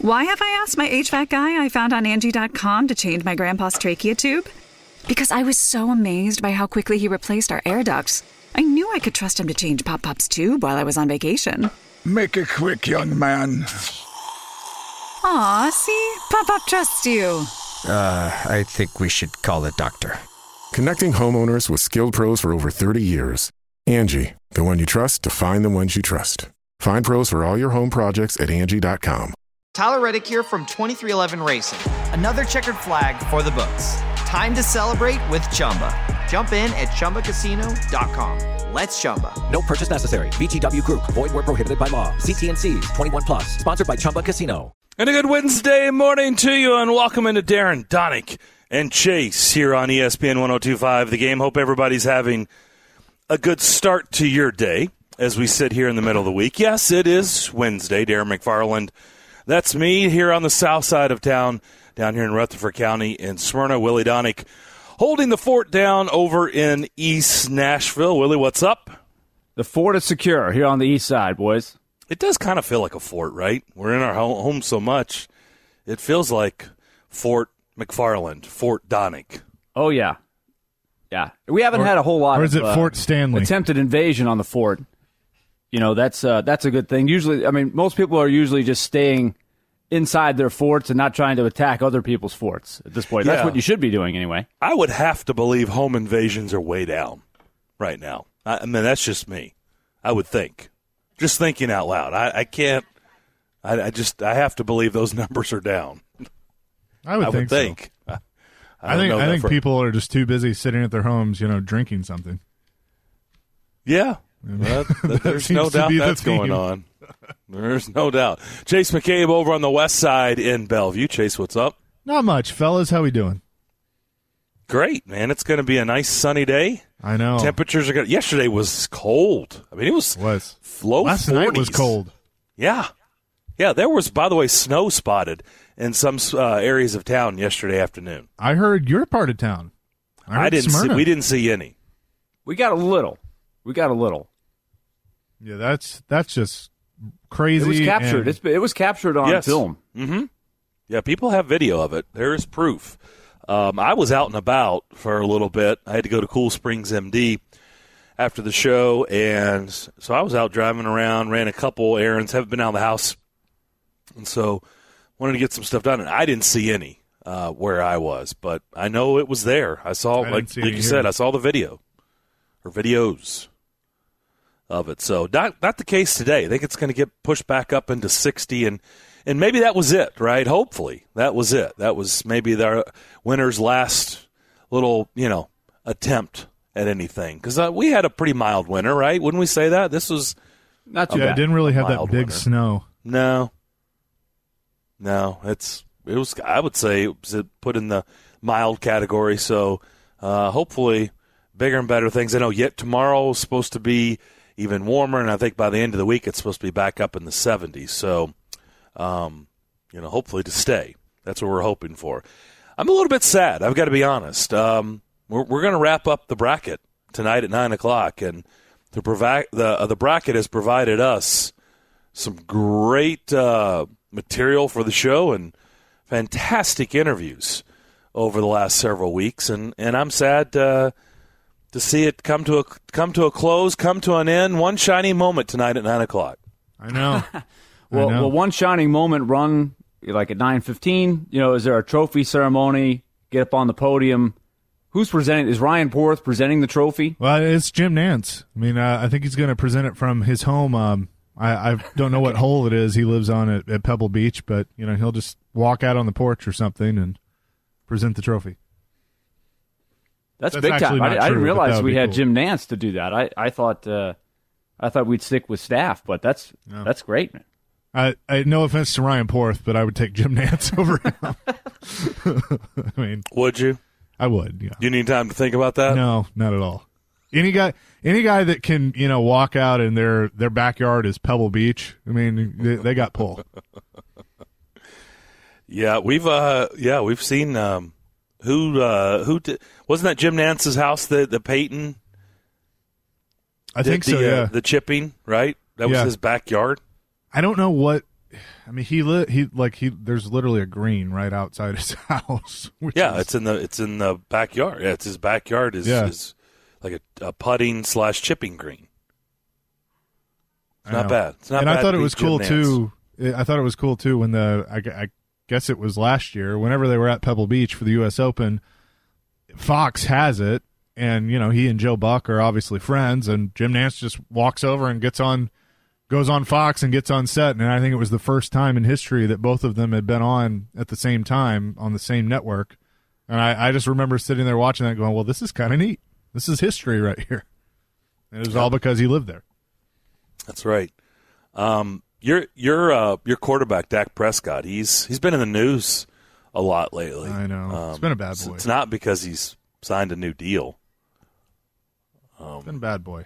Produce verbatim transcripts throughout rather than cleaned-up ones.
Why have I asked my H V A C guy I found on Angie dot com to change my grandpa's trachea tube? Because I was so amazed by how quickly he replaced our air ducts. I knew I could trust him to change Pop Pop's tube while I was on vacation. Make it quick, young man. Aw, see? Pop Pop trusts you. Uh, I think we should call the doctor. Connecting homeowners with skilled pros for over thirty years. Angie, the one you trust to find the ones you trust. Find pros for all your home projects at Angie dot com. Tyler Reddick here from twenty-three eleven Racing. Another checkered flag for the books. Time to celebrate with Chumba. Jump in at Chumba Casino dot com. Let's Chumba. No purchase necessary. V G W Group. Void where prohibited by law. See T and C's. twenty-one plus. Sponsored by Chumba Casino. And a good Wednesday morning to you, and welcome into Darren, Donick, and Chase here on E S P N one oh two point five The Game. Hope everybody's having a good start to your day as we sit here in the middle of the week. Yes, it is Wednesday. Darren McFarland. That's me here on the south side of town, down here in Rutherford County in Smyrna. Willie Donick holding the fort down over in East Nashville. Willie, what's up? The fort is secure here on the east side, boys. It does kind of feel like a fort, right? We're in our home so much. It feels like Fort McFarland, Fort Donick. Oh, yeah. Yeah. We haven't or, had a whole lot or of is it uh, Fort Stanley? attempted invasion on the fort. You know, that's uh, that's a good thing. Usually, I mean, most people are usually just staying inside their forts and not trying to attack other people's forts at this point. Yeah. That's what you should be doing anyway. I would have to believe home invasions are way down right now. I, I mean, that's just me. I would think. Just thinking out loud. I, I can't. I, I just. I have to believe those numbers are down. I would I think. Would think. So. I, I, I think. I think for, people are just too busy sitting at their homes, you know, drinking something. Yeah. That, that, there's no doubt that's going on. There's no doubt. Chase McCabe over on the west side in Bellevue. Chase, what's up? Not much, fellas. How we doing? Great, man. It's going to be a nice sunny day. I know. Temperatures are good. Yesterday was cold. I mean, it was, it was. low Last forties. night was cold. Yeah. Yeah, there was, by the way, snow spotted in some uh, areas of town yesterday afternoon. I heard your part of town. I, I didn't see, we didn't see any. We got a little. We got a little. Yeah, that's that's just crazy. It was captured. And... It's, it was captured on yes. film. Mm-hmm. Yeah, people have video of it. There is proof. Um, I was out and about for a little bit. I had to go to Cool Springs M D after the show, and so I was out driving around, ran a couple errands, haven't been out of the house, and so wanted to get some stuff done. And I didn't see any uh, where I was, but I know it was there. I saw, I like, like you here. said, I saw the video or videos of it. So not not the case today. I think it's going to get pushed back up into sixty, and and maybe that was it, right? Hopefully that was it. That was maybe the winter's last little, you know, attempt at anything, because uh, we had a pretty mild winter, right? Wouldn't we say that? This was not too yeah, bad. It didn't really have that big winter. snow. No, no, it's it was. I would say it was put in the mild category. So uh, hopefully bigger and better things. I know yet tomorrow is supposed to be even warmer, and I think by the end of the week it's supposed to be back up in the seventies. So, um, you know, hopefully to stay. That's what we're hoping for. I'm a little bit sad, I've got to be honest. Um, we're we're going to wrap up the bracket tonight at nine o'clock, and the, provi- the, uh, the bracket has provided us some great uh, material for the show and fantastic interviews over the last several weeks, and, and I'm sad uh, to see it come to a come to a close, come to an end. One shining moment tonight at nine o'clock. I know. well, I know. well, one shining moment run like at nine fifteen. You know, is there a trophy ceremony? Get up on the podium. Who's presenting? Is Ryan Porth presenting the trophy? Well, it's Jim Nantz. I mean, uh, I think he's going to present it from his home. Um, I, I don't know what hole it is he lives on at, at Pebble Beach, but you know he'll just walk out on the porch or something and present the trophy. That's, That's big time. I, true, I didn't realize we had cool. Jim Nantz to do that. I, I thought uh, I thought we'd stick with staff, but that's no. that's great, man. I, I no offense to Ryan Porth, but I would take Jim Nantz over him. I mean, would you? I would. Yeah. Do you need time to think about that? No, not at all. Any guy, any guy that can, you know, walk out and their their backyard is Pebble Beach. I mean, they, they got pull. Yeah, we've uh, yeah, we've seen um, who uh, who did, wasn't that Jim Nantz's house? The the Peyton. I think the, so. Uh, yeah, the chipping, right? That was yeah. his backyard. I don't know what I mean, he li- he like he. There's literally a green right outside his house. Yeah, is, it's in the it's in the backyard. Yeah, it's his backyard is, yeah. is like a, a putting slash chipping green. It's I not know. bad. It's not and bad I thought to it be was Jim cool Nantz. too. I thought it was cool too when the I, I guess it was last year. Whenever they were at Pebble Beach for the U S Open, Fox has it, and you know he and Joe Buck are obviously friends, and Jim Nantz just walks over and gets on, goes on Fox and gets on set, and I think it was the first time in history that both of them had been on at the same time on the same network, and I, I just remember sitting there watching that, going, "Well, this is kind of neat. This is history right here." And it was all because he lived there. That's right. Um, your your uh, your quarterback Dak Prescott. He's he's been in the news a lot lately. I know. Um, It's been a bad boy. It's not because he's signed a new deal. Um, It's been a bad boy.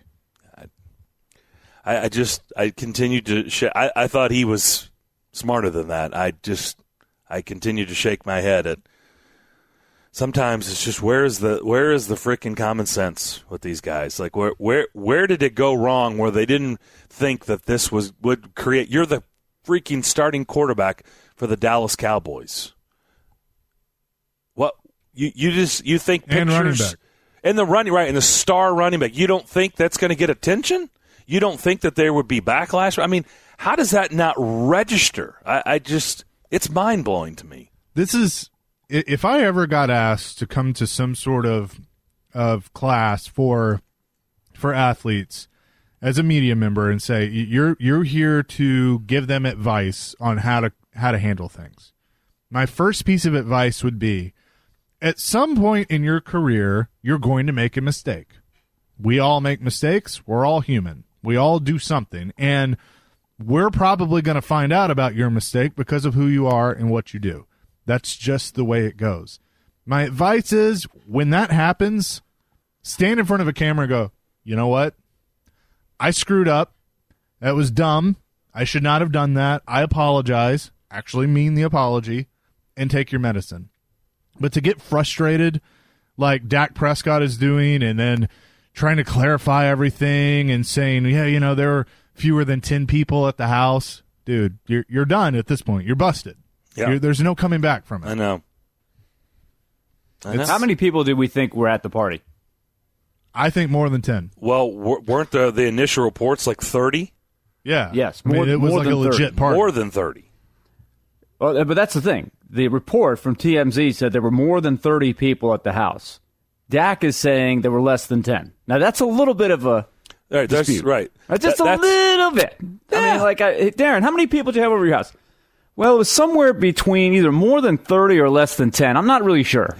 I, I just I continued to sh- I, I thought he was smarter than that. I just I continue to shake my head at. Sometimes it's just where is the where is the freaking common sense with these guys? Like where where where did it go wrong where they didn't think that this was would create? You're the freaking starting quarterback for the Dallas Cowboys. What you you just you think pictures And running back. and the running right and the star running back? You don't think that's going to get attention? You don't think that there would be backlash? I mean, how does that not register? I, I just it's mind blowing to me. This is if I ever got asked to come to some sort of of class for for athletes as a media member and say you're you're here to give them advice on how to how to handle things. My first piece of advice would be at some point in your career you're going to make a mistake. We all make mistakes. We're all human. We all do something, and we're probably going to find out about your mistake because of who you are and what you do. That's just the way it goes. My advice is when that happens, stand in front of a camera and go, you know what? I screwed up. That was dumb. I should not have done that. I apologize. Actually mean the apology, and take your medicine. But to get frustrated like Dak Prescott is doing and then trying to clarify everything and saying, yeah, you know, there were fewer than ten people at the house. Dude, you're you're done at this point. You're busted. Yeah. You're, there's no coming back from it. I know. I know. How many people did we think were at the party? I think more than ten. Well, w- weren't the, the initial reports like thirty? Yeah. Yes, I mean, more- it was more like a than legit thirty. party. More than thirty. Well, but that's the thing. The report from T M Z said there were more than thirty people at the house. Dak is saying there were less than ten. Now, that's a little bit of a All right, that's dispute. right. That's just That- a that's- little bit. I mean, like, I, Darren, how many people did you have over your house? Well, it was somewhere between either more than thirty or less than ten. I'm not really sure.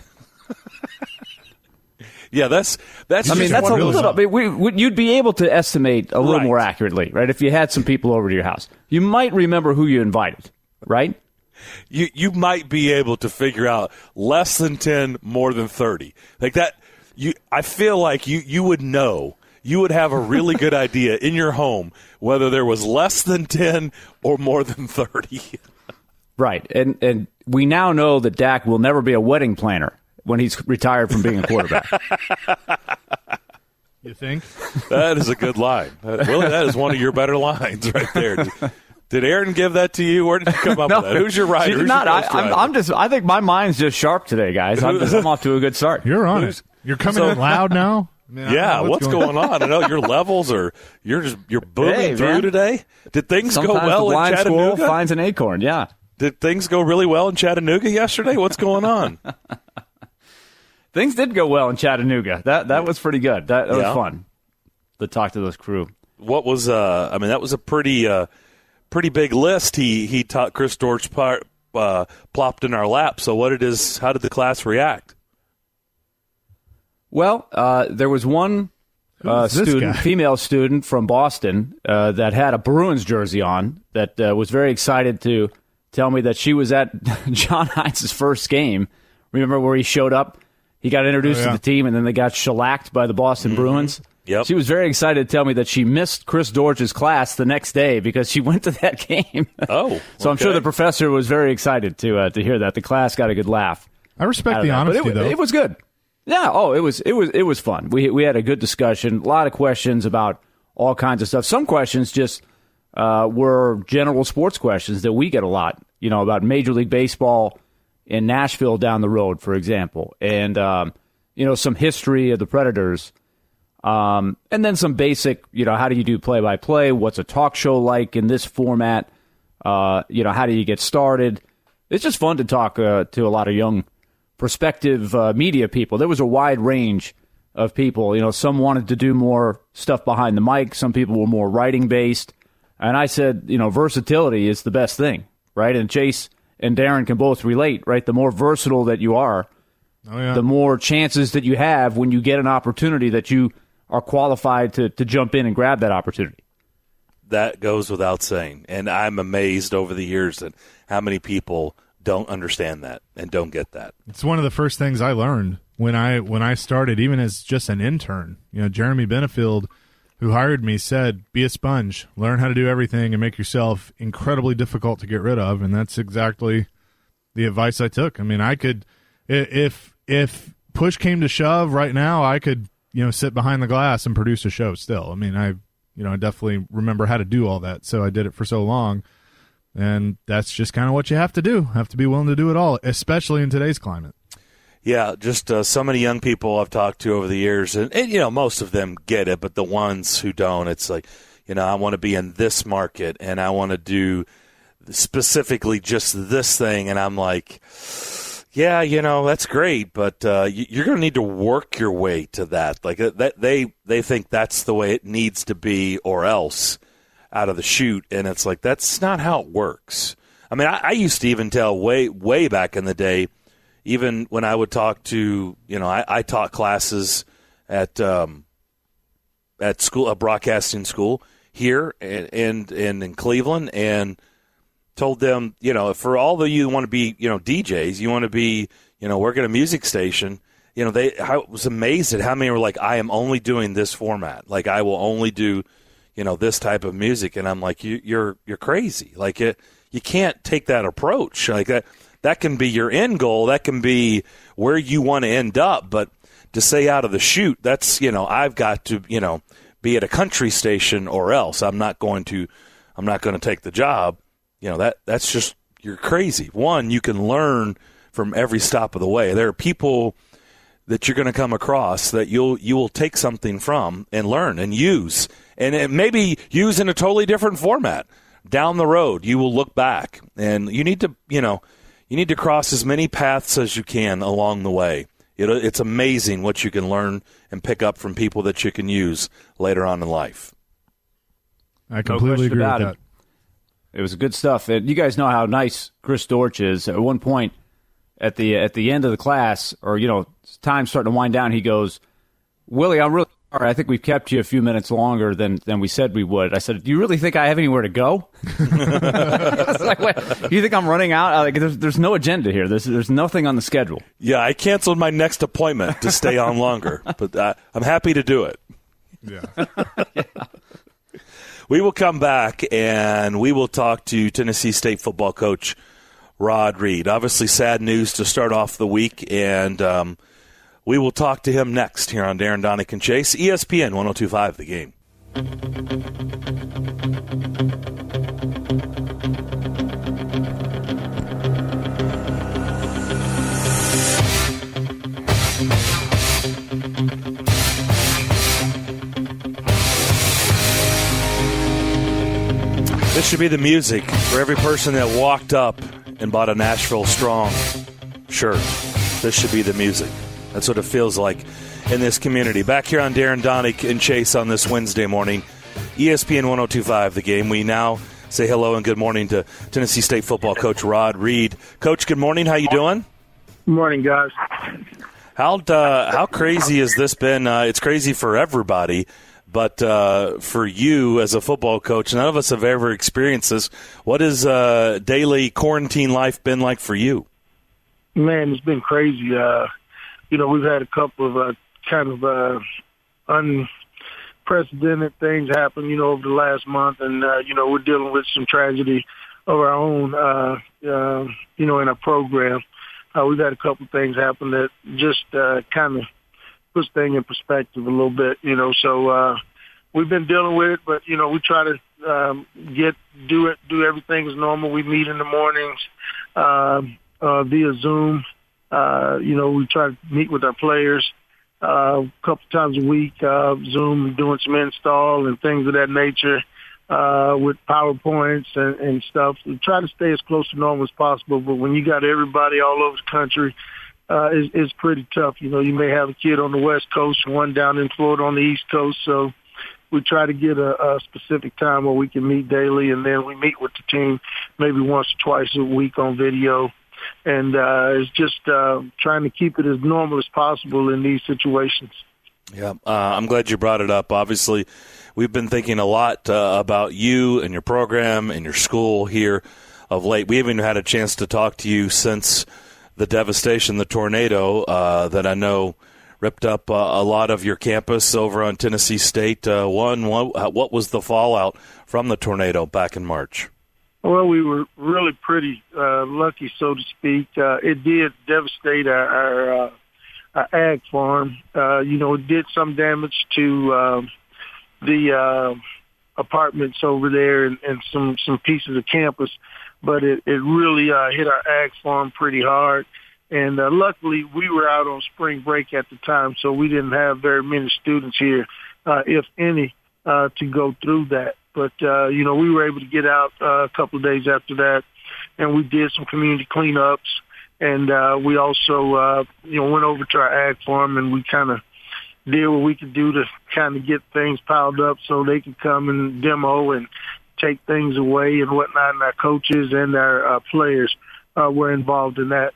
Yeah, that's that's. I mean, just that's a one of those- little. I mean, we, we, you'd be able to estimate a little Right. more accurately, right? If you had some people over to your house, you might remember who you invited, right? You you might be able to figure out less than ten, more than thirty, like that. You, I feel like you you would know. You would have a really good idea in your home whether there was less than ten or more than thirty. Right, and and we now know that Dak will never be a wedding planner when he's retired from being a quarterback. You think? That is a good line. That, really, that is one of your better lines right there. Did, did Aaron give that to you? Where did you come up with that? Who's your writer? She's Who's not. your I, ghost I'm, writer? I'm just. I think my mind's just sharp today, guys. I'm, just, I'm off to a good start. You're on Who's- it. You're coming So- in loud now? I mean, I don't Yeah, know what's, going on? I know your levels are you're just you're booming Hey, through man. today. Did things Sometimes go well the in blind squirrel Chattanooga? finds an acorn. Yeah. Did things go really well in Chattanooga yesterday? What's going on? Things did go well in Chattanooga. That that was pretty good. That, that Yeah. was fun to talk to this crew. What was uh I mean that was a pretty uh pretty big list he he taught Chris Dortch part uh plopped in our lap. So what it is how did the class react? Well, uh, there was one uh, Who's this student, guy? female student from Boston, uh, that had a Bruins jersey on that uh, was very excited to tell me that she was at John Hines' first game. Remember where he showed up? He got introduced Oh, yeah. to the team, and then they got shellacked by the Boston Bruins. Yep. She was very excited to tell me that she missed Chris Dortch's class the next day because she went to that game. Oh. So I'm sure okay. the professor was very excited to uh, to hear that. The class got a good laugh. I respect out of the that. honesty, but it, though. it was good. Yeah. Oh, it was it was it was fun. We we had a good discussion. A lot of questions about all kinds of stuff. Some questions just uh, were general sports questions that we get a lot, you know, about Major League Baseball in Nashville down the road, for example, and, um, you know, some history of the Predators. Um, and then some basic, you know, how do you do play-by-play? What's a talk show like in this format? Uh, you know, how do you get started? It's just fun to talk uh, to a lot of young prospective uh, media people. There was a wide range of people. You know, some wanted to do more stuff behind the mic. Some people were more writing-based. And I said, you know, versatility is the best thing, right? And Chase and Darren can both relate, right? The more versatile that you are, oh, yeah. the more chances that you have when you get an opportunity that you are qualified to, to jump in and grab that opportunity. That goes without saying. And I'm amazed over the years at how many people don't understand that and don't get that. It's one of the first things I learned when I when I started, even as just an intern. You know, Jeremy Benefield, who hired me, said, be a sponge, learn how to do everything and make yourself incredibly difficult to get rid of. And that's exactly the advice I took. I mean, I could, if if push came to shove right now, I could, you know, sit behind the glass and produce a show still. I mean, I, you know, I definitely remember how to do all that. So I did it for so long. And that's just kind of what you have to do. Have to be willing to do it all, especially in today's climate. Yeah, just uh, so many young people I've talked to over the years. And, and, you know, most of them get it. But the ones who don't, it's like, you know, I want to be in this market and I want to do specifically just this thing. And I'm like, yeah, you know, that's great, but uh, you're going to need to work your way to that. Like that, they they think that's the way it needs to be, or else out of the chute. And it's like that's not how it works. I mean, I, I used to even tell way way back in the day, even when I would talk to, you know, I, I taught classes at um, at school, a broadcasting school here and and, and in Cleveland, and told them, you know, for all of you want to be, you know, D Js, you want to be, you know, work at a music station, you know, they, I was amazed at how many were like, I am only doing this format. Like, I will only do, you know, this type of music. And I'm like, you, you're, you're crazy. Like, it, you can't take that approach. Like, that, that can be your end goal. That can be where you want to end up. But to say out of the chute, that's, you know, I've got to, you know, be at a country station or else I'm not going to, I'm not going to take the job. You know, that that's just, you're crazy. One, you can learn from every stop of the way. There are people that you're going to come across that you'll you will take something from and learn and use. And it maybe use in a totally different format. Down the road, you will look back. And you need to, you know, you need to cross as many paths as you can along the way. It, it's amazing what you can learn and pick up from people that you can use later on in life. I completely agree with that. It was good stuff. And you guys know how nice Chris Dortch is. At one point, at the at the end of the class, or, you know, time's starting to wind down, he goes, Willie, I'm really sorry. I think we've kept you a few minutes longer than, than we said we would. I said, do you really think I have anywhere to go? I was like, wait, you think I'm running out? Like, there's, there's no agenda here. There's, there's nothing on the schedule. Yeah, I canceled my next appointment to stay on longer. But uh, I'm happy to do it. Yeah. yeah. We will come back, and we will talk to Tennessee State football coach Rod Reed. Obviously, sad news to start off the week, and um, we will talk to him next here on Darren, Donick, and Chase, E S P N one oh two point five The Game. This should be the music for every person that walked up and bought a Nashville Strong shirt. This should be the music. That's what it feels like in this community. Back here on Darren, Donick, and Chase on this Wednesday morning, E S P N one oh two point five The Game. We now say hello and good morning to Tennessee State football coach Rod Reed. Coach, good morning. How you doing? Good morning, guys. How uh, how crazy has this been? Uh, it's crazy for everybody. But uh, for you as a football coach, none of us have ever experienced this. What has uh, daily quarantine life been like for you? Man, it's been crazy. Uh, you know, we've had a couple of uh, kind of uh, unprecedented things happen, you know, over the last month. And, uh, you know, we're dealing with some tragedy of our own, uh, uh, you know, in our program. Uh, we've had a couple of things happen that just uh, kind of puts things in perspective a little bit, you know. So uh, we've been dealing with it, but, you know, we try to, um, get do it, do everything as normal. We meet in the mornings uh, uh, via Zoom. Uh, you know, we try to meet with our players uh, a couple times a week, uh, Zoom, doing some install and things of that nature uh, with PowerPoints and, and stuff. We try to stay as close to normal as possible, but when you got everybody all over the country, uh, it's, it's pretty tough. You know, you may have a kid on the West Coast, one down in Florida on the East Coast, so we try to get a, a specific time where we can meet daily, and then we meet with the team maybe once or twice a week on video. And uh, it's just uh, trying to keep it as normal as possible in these situations. Yeah, uh, I'm glad you brought it up. Obviously, we've been thinking a lot uh, about you and your program and your school here of late. We haven't had a chance to talk to you since the devastation, the tornado uh, that I know ripped up uh, a lot of your campus over on Tennessee State. Uh, one, what, what was the fallout from the tornado back in March? Well, we were really pretty uh, lucky, so to speak. Uh, it did devastate our, our, uh, our ag farm. Uh, you know, it did some damage to uh, the uh, apartments over there and, and some, some pieces of campus, but it, it really uh, hit our ag farm pretty hard. And uh, luckily, we were out on spring break at the time, so we didn't have very many students here, uh, if any, uh, to go through that. But, uh, you know, we were able to get out uh, a couple of days after that, and we did some community cleanups. And uh, we also, uh, you know, went over to our ag farm, and we kind of did what we could do to kind of get things piled up so they could come and demo and take things away and whatnot. And our coaches and our uh, players uh, were involved in that.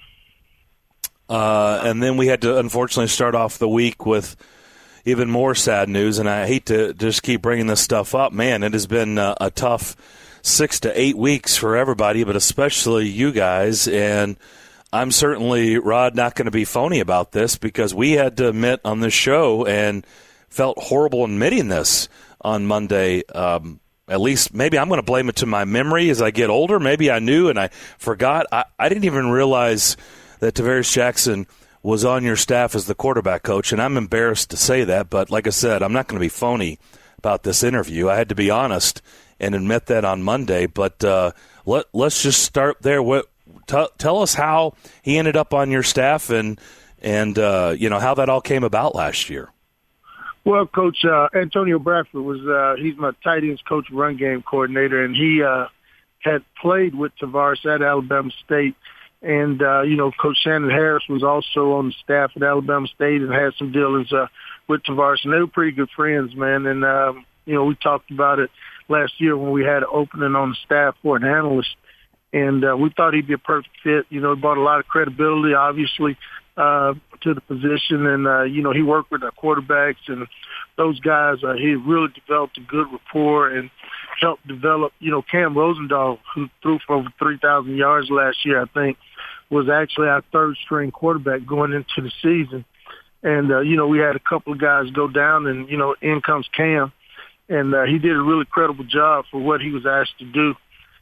Uh, and then we had to, unfortunately, start off the week with even more sad news, and I hate to just keep bringing this stuff up. Man, it has been uh, a tough six to eight weeks for everybody, but especially you guys. And I'm certainly, Rod, not going to be phony about this because we had to admit on this show and felt horrible admitting this on Monday. Um, at least maybe I'm going to blame it to my memory as I get older. Maybe I knew and I forgot. I, I didn't even realize that Tavares Jackson was on your staff as the quarterback coach, and I'm embarrassed to say that, but like I said, I'm not going to be phony about this interview. I had to be honest and admit that on Monday, but uh, let, let's just start there. What, t- tell us how he ended up on your staff and, and uh, you know, how that all came about last year. Well, Coach uh, Antonio Bradford was uh, he's my tight ends coach, run game coordinator, and he uh, had played with Tavares at Alabama State. And, uh, you know, Coach Shannon Harris was also on the staff at Alabama State and had some dealings uh, with Tavares. And they were pretty good friends, man. And, um, you know, we talked about it last year when we had an opening on the staff for an analyst. And uh, we thought he'd be a perfect fit. You know, he brought a lot of credibility, obviously, uh, to the position. And, uh, you know, he worked with our quarterbacks and those guys. Uh, he really developed a good rapport and helped develop, you know, Cam Rosendahl, who threw for over three thousand yards last year, I think, was actually our third-string quarterback going into the season. And, uh, you know, we had a couple of guys go down, and, you know, in comes Cam. And uh, he did a really credible job for what he was asked to do.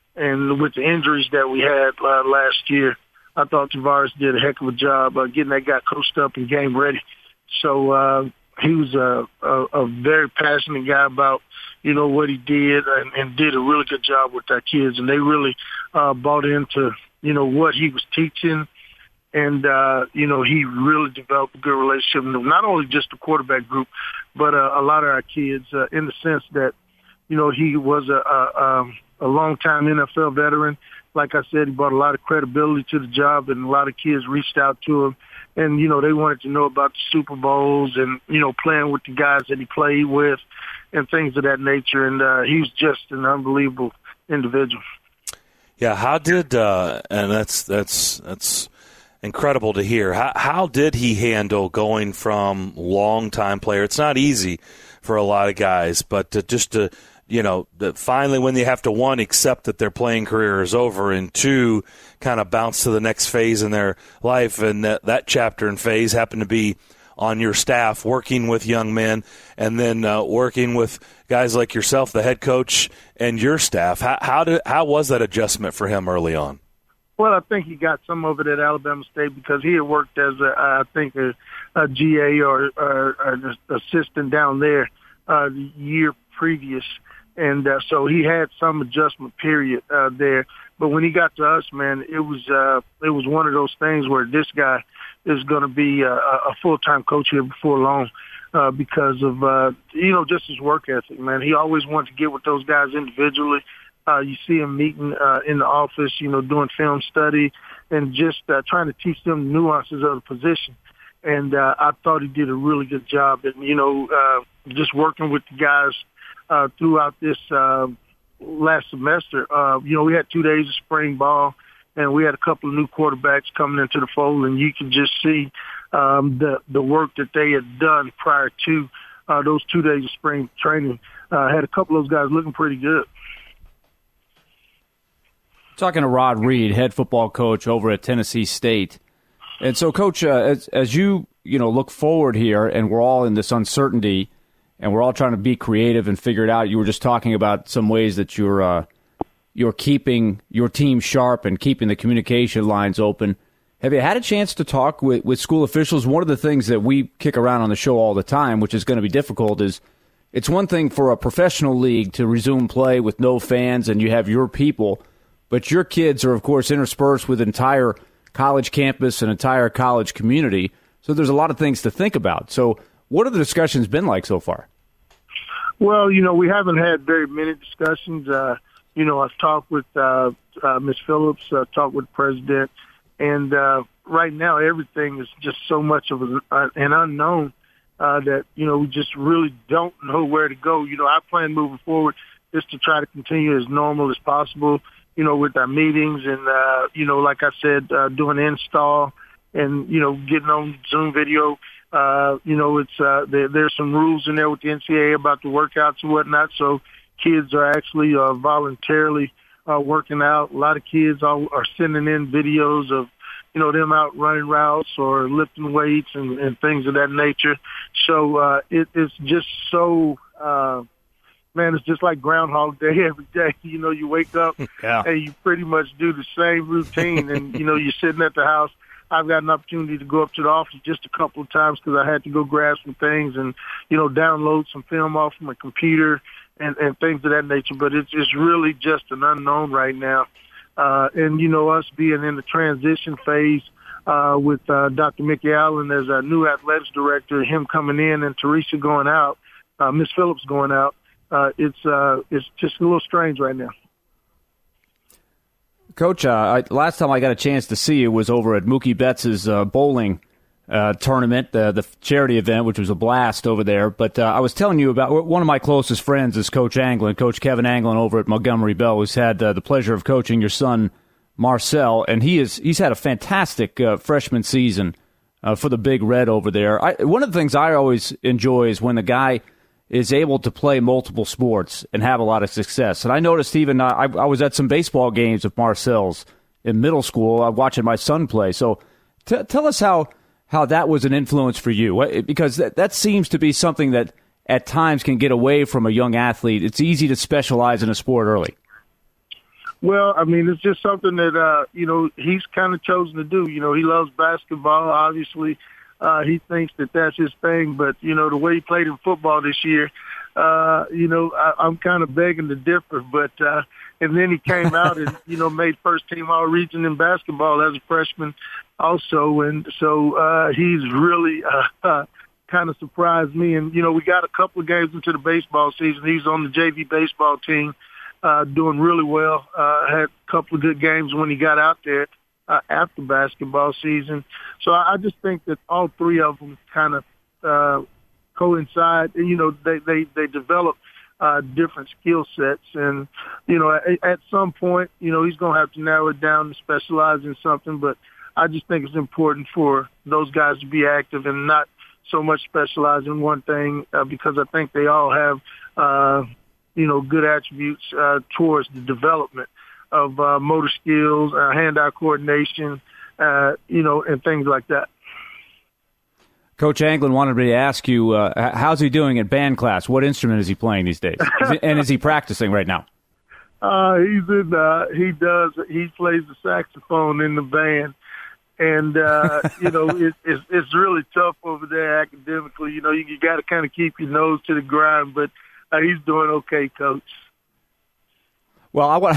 And with the injuries that we had uh, last year, I thought Tavares did a heck of a job uh, getting that guy coached up and game ready. So uh, he was a, a, a very passionate guy about, you know, what he did and, and did a really good job with our kids. And they really uh, bought into, you know, what he was teaching. And, uh, you know, he really developed a good relationship with not only just the quarterback group, but uh, a lot of our kids uh, in the sense that, you know, he was a, a, um, a long-time N F L veteran. Like I said, he brought a lot of credibility to the job, and a lot of kids reached out to him. And, you know, they wanted to know about the Super Bowls and, you know, playing with the guys that he played with and things of that nature. And uh, he was just an unbelievable individual. Yeah, how did uh, – and that's that's that's incredible to hear. How, how did he handle going from long-time player? It's not easy for a lot of guys, but to, just to – you know, that finally when they have to, one, accept that their playing career is over, and two, kind of bounce to the next phase in their life. And that, that chapter and phase happened to be on your staff, working with young men, and then uh, working with guys like yourself, the head coach, and your staff. How, how did how was that adjustment for him early on? Well, I think he got some of it at Alabama State because he had worked as, a, I think, a, a G A or, or, or an assistant down there uh, the year previous. And uh, so he had some adjustment period uh, there. But when he got to us, man, it was uh, it was one of those things where this guy is going to be a, a full-time coach here before long uh, because of, uh, you know, just his work ethic, man. He always wanted to get with those guys individually. Uh, you see him meeting uh, in the office, you know, doing film study and just uh, trying to teach them nuances of the position. And uh, I thought he did a really good job. And, you know, uh, just working with the guys uh, throughout this uh, last semester, uh, you know, we had two days of spring ball, and we had a couple of new quarterbacks coming into the fold, and you can just see um, the, the work that they had done prior to uh, those two days of spring training. Uh, had a couple of those guys looking pretty good. Talking to Rod Reed, head football coach over at Tennessee State. And so, Coach, uh, as, as you you know look forward here, and we're all in this uncertainty, and we're all trying to be creative and figure it out. You were just talking about some ways that you're uh, you're keeping your team sharp and keeping the communication lines open. Have you had a chance to talk with, with school officials? One of the things that we kick around on the show all the time, which is going to be difficult, is it's one thing for a professional league to resume play with no fans and you have your people, but your kids are, of course, interspersed with entire college campus and entire college community. So there's a lot of things to think about. So what have the discussions been like so far? Well, you know, we haven't had very many discussions. Uh, you know, I've talked with uh, uh, Miz Phillips, uh, talked with the president, and uh, right now everything is just so much of a, uh, an unknown uh, that, you know, we just really don't know where to go. You know, our plan moving forward is to try to continue as normal as possible, you know, with our meetings and, uh, you know, like I said, uh, doing install and, you know, getting on Zoom video. Uh, you know, it's, uh, there, there's some rules in there with the N C double A about the workouts and whatnot. So kids are actually, uh, voluntarily, uh, working out. A lot of kids are, are sending in videos of, you know, them out running routes or lifting weights and, and things of that nature. So, uh, it, it's just so, uh, man, it's just like Groundhog Day every day. You know, you wake up yeah. and you pretty much do the same routine and, you know, you're sitting at the house. I've got an opportunity to go up to the office just a couple of times because I had to go grab some things and, you know, download some film off my computer and, and things of that nature. But it's, it's really just an unknown right now. Uh, and, you know, us being in the transition phase uh, with uh, Doctor Mickey Allen as our new athletics director, him coming in and Teresa going out, uh, Miz Phillips going out, uh, it's uh, it's just a little strange right now. Coach, uh, I, last time I got a chance to see you was over at Mookie Betts' uh, bowling uh, tournament, uh, the charity event, which was a blast over there. But uh, I was telling you about one of my closest friends is Coach Anglin, Coach Kevin Anglin over at Montgomery Bell, who's had uh, the pleasure of coaching your son, Marcel, and he is he's had a fantastic uh, freshman season uh, for the Big Red over there. I, one of the things I always enjoy is when the guy is able to play multiple sports and have a lot of success. And I noticed even, uh, I, I was at some baseball games of Marcel's in middle school, uh, watching my son play. So t- tell us how, how that was an influence for you, because that, that seems to be something that at times can get away from a young athlete. It's easy to specialize in a sport early. Well, I mean, it's just something that, uh, you know, he's kind of chosen to do. You know, he loves basketball, obviously. Uh, he thinks that that's his thing, but, you know, the way he played in football this year, uh, you know, I, I'm kind of begging to differ, but, uh, and then he came out and, you know, made first team all region in basketball as a freshman also. And so, uh, he's really, uh, uh kind of surprised me. And, you know, we got a couple of games into the baseball season. He's on the J V baseball team, uh, doing really well. Uh, had a couple of good games when he got out there. Uh, after basketball season. So I, I just think that all three of them kind of uh, coincide. You know, they, they, they develop uh, different skill sets. And, you know, at, at some point, you know, he's going to have to narrow it down and specialize in something. But I just think it's important for those guys to be active and not so much specialize in one thing uh, because I think they all have, uh, you know, good attributes uh, towards the development of uh, motor skills, uh, hand-eye coordination, uh, you know, and things like that. Coach Anglin wanted me to ask you, uh, how's he doing at band class? What instrument is he playing these days? Is he, and is he practicing right now? Uh, he's in, uh, he does, he plays the saxophone in the band. And, uh, you know, it, it's, it's really tough over there academically. You know, you, you got to kind of keep your nose to the grind, but uh, he's doing okay, Coach. Well, I want.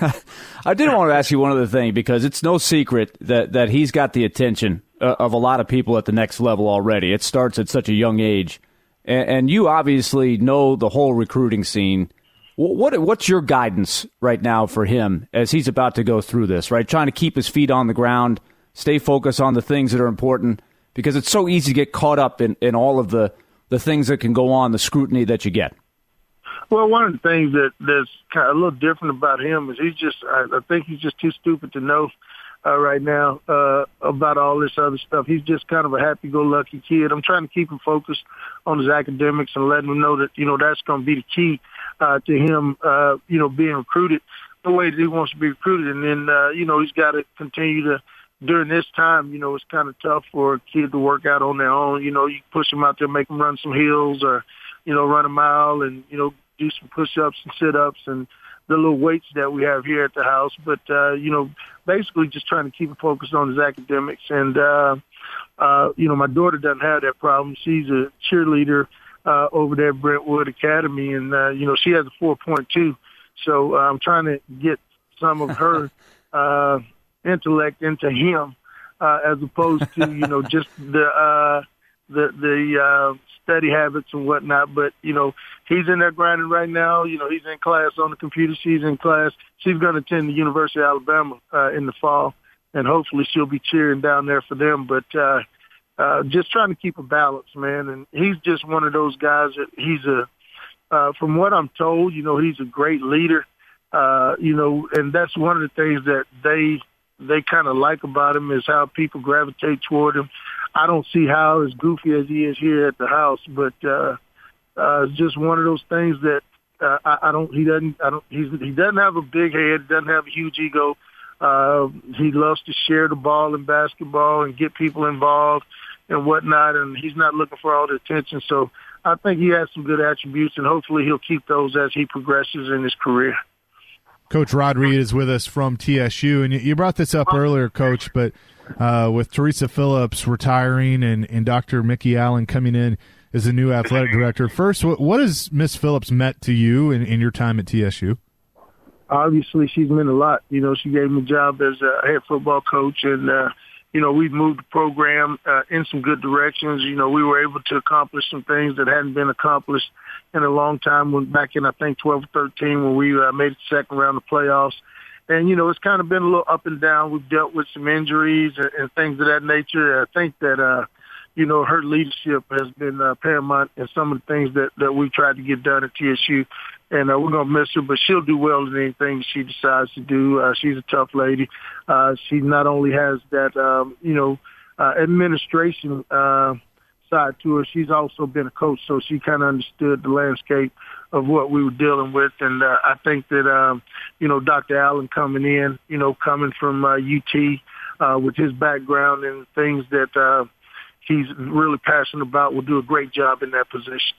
I did want to ask you one other thing, because it's no secret that, that he's got the attention uh, of a lot of people at the next level already. It starts at such a young age, and, and you obviously know the whole recruiting scene. What what's your guidance right now for him as he's about to go through this? Right, trying to keep his feet on the ground, stay focused on the things that are important, because it's so easy to get caught up in, in all of the, the things that can go on, the scrutiny that you get. Well, one of the things that that's kind of a little different about him is he's just, I, I think he's just too stupid to know uh, right now uh, about all this other stuff. He's just kind of a happy-go-lucky kid. I'm trying to keep him focused on his academics and letting him know that, you know, that's going to be the key uh, to him, uh, you know, being recruited the way that he wants to be recruited. And then, uh, you know, he's got to continue to, during this time, you know, it's kind of tough for a kid to work out on their own. You know, you push them out there, make them run some hills or, you know, run a mile and, you know, do some push-ups and sit-ups and the little weights that we have here at the house. But, uh, you know, basically just trying to keep him focused on his academics. And, uh, uh, you know, my daughter doesn't have that problem. She's a cheerleader uh, over there at Brentwood Academy, and, uh, you know, she has a four point two. So uh, I'm trying to get some of her uh, intellect into him uh, as opposed to, you know, just the uh, the, the uh, study habits and whatnot. But, you know, he's in there grinding right now. You know, he's in class on the computer. She's in class. She's going to attend the University of Alabama uh, in the fall, and hopefully she'll be cheering down there for them. But uh, uh, just trying to keep a balance, man. And he's just one of those guys that he's a, uh, from what I'm told, you know, he's a great leader, uh, you know, and that's one of the things that they they kind of like about him is how people gravitate toward him. I don't see how, as goofy as he is here at the house, but uh, uh, it's just one of those things that uh, I, I don't. He doesn't. I don't. He's, he doesn't have a big head. Doesn't have a huge ego. Uh, he loves to share the ball in basketball and get people involved and whatnot. And he's not looking for all the attention. So I think he has some good attributes, and hopefully he'll keep those as he progresses in his career. Coach Rod Reed is with us from T S U, and you brought this up earlier, Coach, but uh, with Teresa Phillips retiring and, and Doctor Mickey Allen coming in as the new athletic director, first, what, what has Miss Phillips meant to you in, in your time at T S U? Obviously, she's meant a lot. You know, she gave me a job as a head football coach, and, uh, you know, we've moved the program uh, in some good directions. You know, we were able to accomplish some things that hadn't been accomplished in a long time, when back in, I think, twelve or thirteen, when we uh, made it second round of playoffs. And, you know, it's kind of been a little up and down. We've dealt with some injuries and, and things of that nature. I think that, uh, you know, her leadership has been uh, paramount in some of the things that, that we've tried to get done at T S U. And uh, we're going to miss her, but she'll do well in anything she decides to do. Uh, she's a tough lady. Uh, she not only has that, um, you know, uh, administration uh, side to her, she's also been a coach, so she kind of understood the landscape of what we were dealing with. And uh, I think that, um, you know, Doctor Allen coming in, you know, coming from uh, U T uh, with his background and things that uh, he's really passionate about, will do a great job in that position.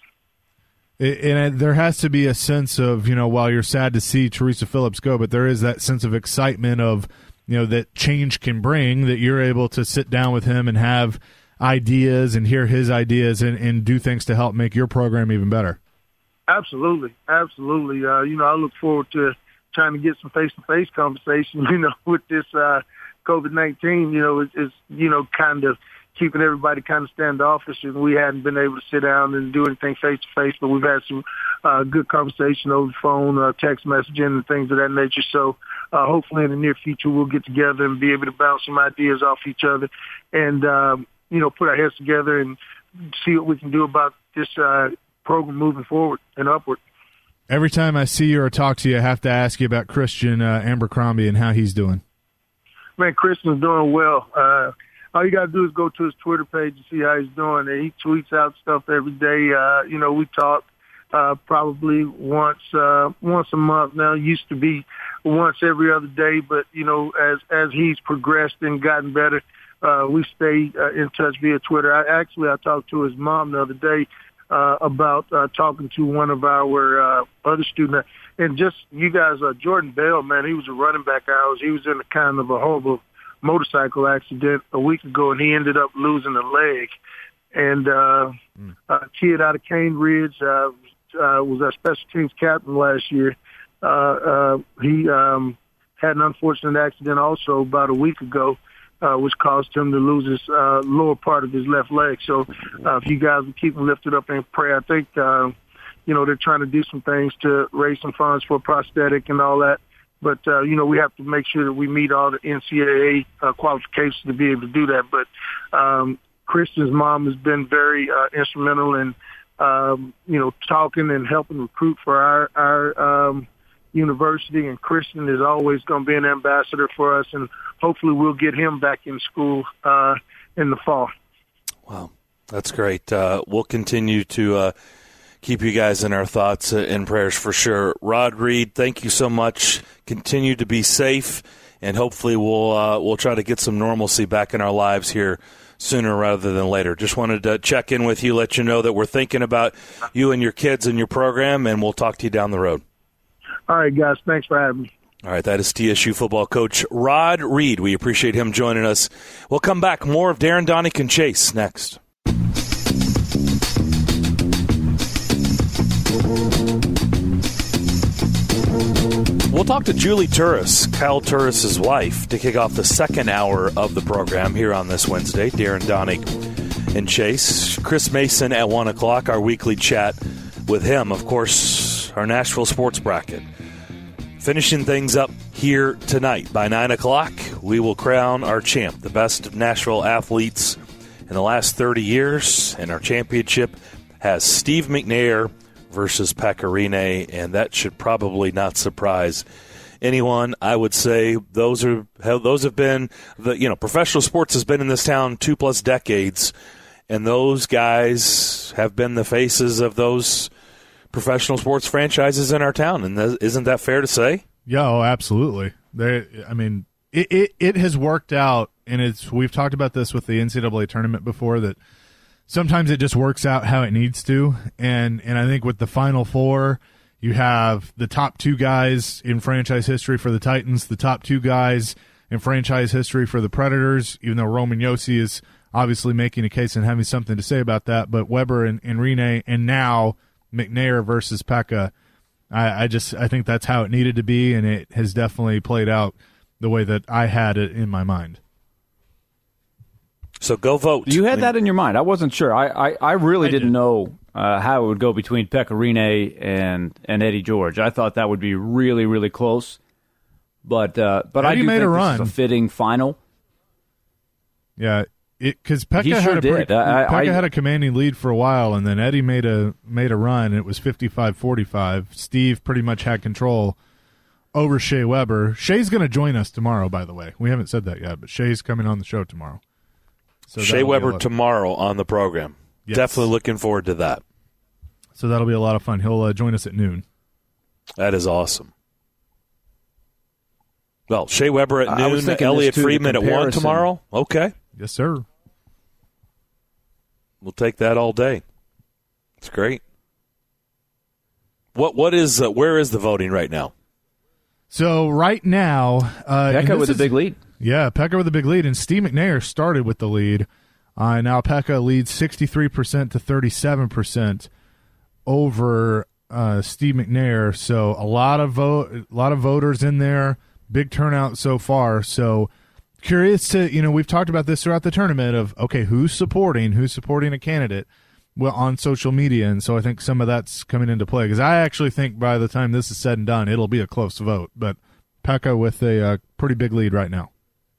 And there has to be a sense of, you know, while you're sad to see Teresa Phillips go, but there is that sense of excitement of, you know, that change can bring, that you're able to sit down with him and have ideas and hear his ideas and, and do things to help make your program even better. Absolutely. Absolutely. Uh, you know, I look forward to trying to get some face-to-face conversation, you know, with this uh, COVID nineteen, you know, is, you know, kind of keeping everybody kind of standoffish, and we hadn't been able to sit down and do anything face-to-face, but we've had some uh, good conversation over the phone, uh, text messaging, and things of that nature. So uh, hopefully in the near future we'll get together and be able to bounce some ideas off each other and, um, you know, put our heads together and see what we can do about this uh, program moving forward and upward. Every time I see you or talk to you, I have to ask you about Christian uh, Abercrombie and how he's doing. Man, Christian's doing well. Uh, all you got to do is go to his Twitter page and see how he's doing. He tweets out stuff every day. Uh, you know, we talk uh, probably once uh, once a month now. It used to be once every other day, but, you know, as, as he's progressed and gotten better, uh, we stay uh, in touch via Twitter. I, actually, I talked to his mom the other day uh, about uh, talking to one of our uh, other students. And just, you guys, uh, Jordan Bell, man, he was a running back ours. He was in a kind of a horrible motorcycle accident a week ago, and he ended up losing a leg. And uh, mm. a kid out of Cane Ridge uh, uh, was our special teams captain last year. uh, uh, he um, had an unfortunate accident also about a week ago, uh, which caused him to lose his uh, lower part of his left leg. So uh, if you guys would keep him lifted up in prayer, I think, uh, you know, they're trying to do some things to raise some funds for prosthetic and all that. But, uh, you know, we have to make sure that we meet all the N C double A uh, qualifications to be able to do that. But um, Christian's mom has been very uh, instrumental in, um, you know, talking and helping recruit for our, our um, university. And Christian is always going to be an ambassador for us. And hopefully we'll get him back in school uh, in the fall. Wow, that's great. Uh, we'll continue to uh, keep you guys in our thoughts and prayers for sure. Rod Reed, thank you so much. Continue to be safe, and hopefully we'll uh, we'll try to get some normalcy back in our lives here sooner rather than later. Just wanted to check in with you, let you know that we're thinking about you and your kids and your program, and we'll talk to you down the road. All right, guys. Thanks for having me. All right, that is T S U football coach Rod Reed. We appreciate him joining us. We'll come back. More of Darren Donick and Chase next. We'll talk to Julie Turris, Kyle Turris' wife, to kick off the second hour of the program here on this Wednesday. Darren Donick and Chase. Chris Mason at one o'clock, our weekly chat with him. Of course, our Nashville Sports Bracket. Finishing things up here tonight. By nine o'clock, we will crown our champ, the best of Nashville athletes in the last thirty years. And our championship has Steve McNair versus Pekka Rinne, and that should probably not surprise anyone. I would say those are those have been the you know professional sports has been in this town two plus decades, and those guys have been the faces of those professional sports franchises in our town. And th- isn't that fair to say? Yeah, oh, absolutely. They, I mean, it, it it has worked out, and it's we've talked about this with the N C double A tournament before, that sometimes it just works out how it needs to, and and I think with the Final Four, you have the top two guys in franchise history for the Titans, the top two guys in franchise history for the Predators, even though Roman Josi is obviously making a case and having something to say about that, but Weber and, and Rinne, and now McNair versus Pekka. I, I just I think that's how it needed to be, and it has definitely played out the way that I had it in my mind. So go vote. You had that in your mind. I wasn't sure. I, I, I really I didn't did. know uh, how it would go between Pekka Rinne and, and Eddie George. I thought that would be really, really close. But uh, but Eddie I do made think a this run. is a fitting final. Yeah, because Pekka, sure had, a pretty, I, Pekka I, had a commanding lead for a while, and then Eddie made a made a run. And it was fifty-five forty-five. Steve pretty much had control over Shea Weber. Shea's going to join us tomorrow, by the way. We haven't said that yet, but Shea's coming on the show tomorrow. So Shea Weber tomorrow on the program. Yes. Definitely looking forward to that. So that'll be a lot of fun. He'll uh, join us at noon. That is awesome. Well, Shea Weber at I noon, Elliot Friedman at one tomorrow. Okay. Yes, sir. We'll take that all day. It's great. What what is uh, where is the voting right now? So right now, uh, Pekka with is, a big lead. Yeah, Pekka with a big lead, and Steve McNair started with the lead. Uh, now Pekka leads sixty-three percent to thirty-seven percent over uh, Steve McNair. So a lot of vote, a lot of voters in there. Big turnout so far. So curious to, you know, we've talked about this throughout the tournament of, okay, who's supporting, who's supporting a candidate well on social media. And so I think some of that's coming into play, because I actually think by the time this is said and done, it'll be a close vote. But Pekka with a uh, pretty big lead right now.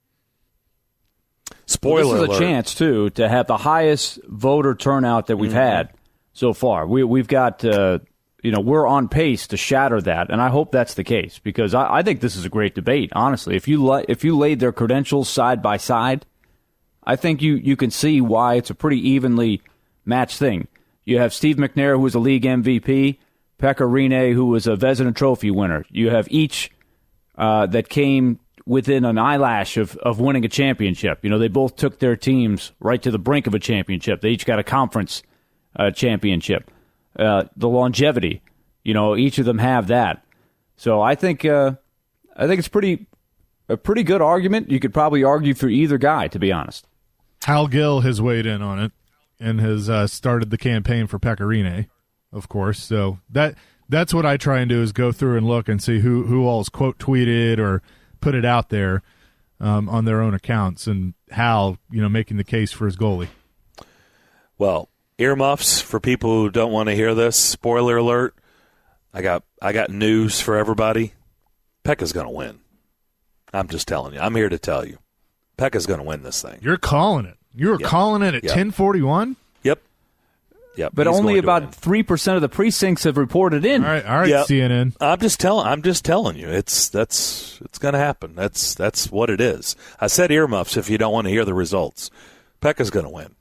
Spoiler well, this is alert. a chance, too, to have the highest voter turnout that we've mm-hmm. had so far. We, we've got, uh, you know, we're on pace to shatter that, and I hope that's the case, because I, I think this is a great debate, honestly. If you li- if you laid their credentials side by side, I think you, you can see why it's a pretty evenly matched thing. You have Steve McNair, who was a league M V P, Pekka Rinne, who was a Vezina Trophy winner. You have each uh, that came within an eyelash of, of winning a championship. You know, they both took their teams right to the brink of a championship. They each got a conference uh, championship. Uh, the longevity, you know, each of them have that. So I think uh, I think it's pretty a pretty good argument. You could probably argue for either guy, to be honest. Hal Gill has weighed in on it and has uh, started the campaign for Pekka Rinne, of course. So that That's what I try and do is go through and look and see who, who all's quote tweeted or put it out there um, on their own accounts, and Hal, you know, making the case for his goalie. Well, earmuffs for people who don't want to hear this. Spoiler alert. I got I got news for everybody. Pekka's going to win. I'm just telling you. I'm here to tell you. Pekka's going to win this thing. You're calling it. You were Yep. calling it at Yep. ten forty-one? Yep. Yep. But He's only going to win. about three percent of the precincts have reported in. All right, all right, Yep. C N N. I'm just telling. I'm just telling you. It's that's it's going to happen. That's that's what it is. I said earmuffs if you don't want to hear the results. Pekka's going to win.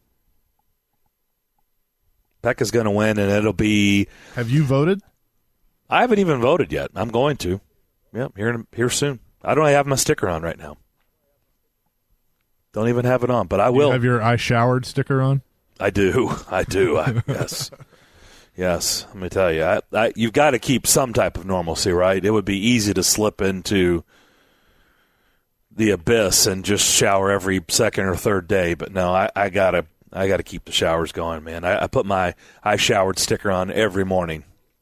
Pekka's going to win, and it'll be. Have you voted? I haven't even voted yet. I'm going to. Yep, here in- here soon. I don't have my sticker on right now. Don't even have it on, but I will. You have your I showered sticker on? I do. I do. I, yes. Yes. Let me tell you, I, I, you've got to keep some type of normalcy, right? It would be easy to slip into the abyss and just shower every second or third day, but no, I, I gotta, I gotta keep the showers going, man. I, I put my I showered sticker on every morning.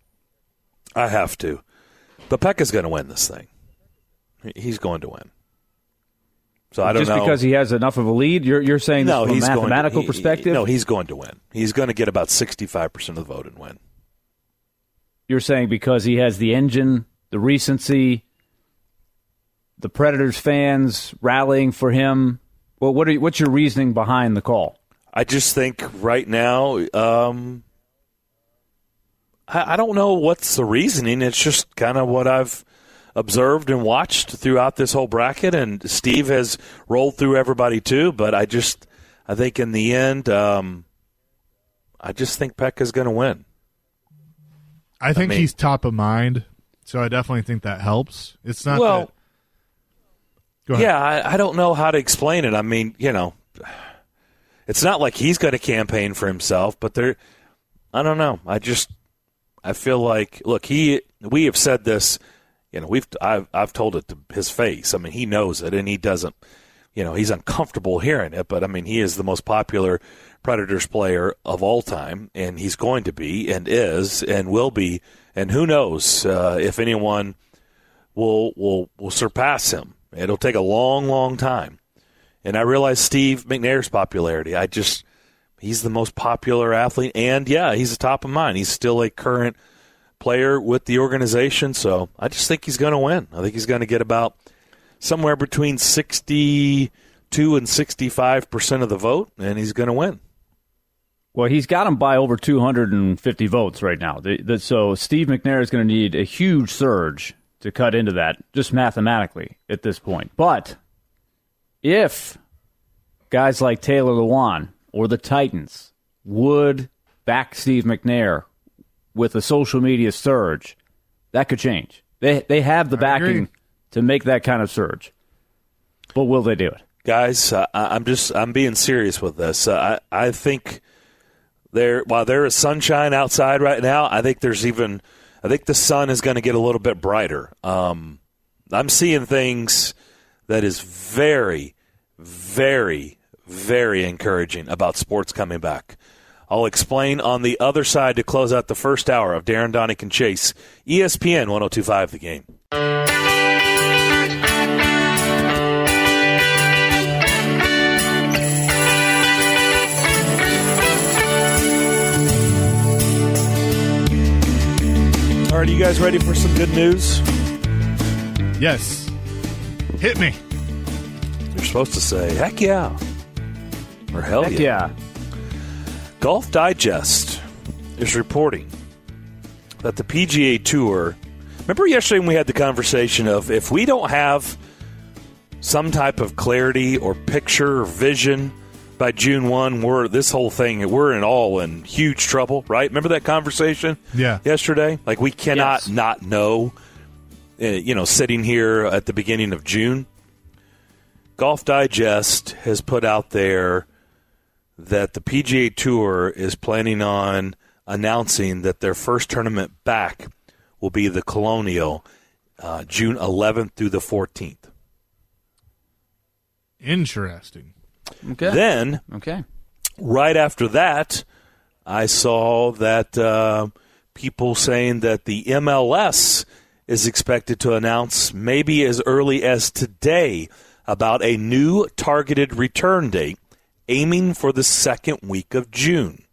I have to, but Pekka's going to win this thing. He's going to win. So I don't Just know. because he has enough of a lead, you're you're saying this no, from a he's mathematical going to, he, perspective? No, he's going to win. He's going to get about sixty-five percent of the vote and win. You're saying because he has the engine, the recency, the Predators fans rallying for him. Well, what are you, what's your reasoning behind the call? I just think right now, um, I, I don't know what's the reasoning. It's just kind of what I've observed and watched throughout this whole bracket, and Steve has rolled through everybody too. But I just, I think in the end, um, I just think Pekka's going to win. I think I mean, he's top of mind, so I definitely think that helps. It's not well, that. Go ahead. yeah, I, I don't know how to explain it. I mean, you know, it's not like he's got a campaign for himself, but there, I don't know. I just, I feel like, look, he, we have said this. You know, we've I've I've told it to his face. I mean, he knows it, and he doesn't. You know, he's uncomfortable hearing it. But I mean, he is the most popular Predators player of all time, and he's going to be, and is, and will be, and who knows uh, if anyone will will will surpass him. It'll take a long, long time. And I realize Steve McNair's popularity. I just he's the most popular athlete, and yeah, he's the top of mind. He's still a current player with the organization, so I just think he's going to win. I think he's going to get about somewhere between sixty-two and sixty-five percent of the vote, and he's going to win. Well, he's got him by over two hundred fifty votes right now. The, the, so Steve McNair is going to need a huge surge to cut into that, just mathematically at this point. But if guys like Taylor Lewan or the Titans would back Steve McNair with a social media surge, that could change. They they have the backing to make that kind of surge. But will they do it? Guys, uh, I'm just I'm being serious with this. Uh, I I think there while there is sunshine outside right now, I think there's even I think the sun is going to get a little bit brighter. Um, I'm seeing things that is very, very, very encouraging about sports coming back. I'll explain on the other side to close out the first hour of Darren Donick and Chase, E S P N one oh two point five The Game. All right, are you guys ready for some good news? Yes. Hit me. You're supposed to say, heck yeah. Or hell Heck yeah. yeah. Golf Digest is reporting that the P G A Tour, remember yesterday when we had the conversation of if we don't have some type of clarity or picture or vision by June first, we're this whole thing, we're in all in huge trouble, right? Remember that conversation Yeah. yesterday? Like we cannot Yes. not know, uh, you know, sitting here at the beginning of June. Golf Digest has put out there that the P G A Tour is planning on announcing that their first tournament back will be the Colonial uh, June eleventh through the fourteenth. Interesting. Okay. Then, okay. right after that, I saw that uh, people saying that the M L S is expected to announce maybe as early as today about a new targeted return date, aiming for the second week of June.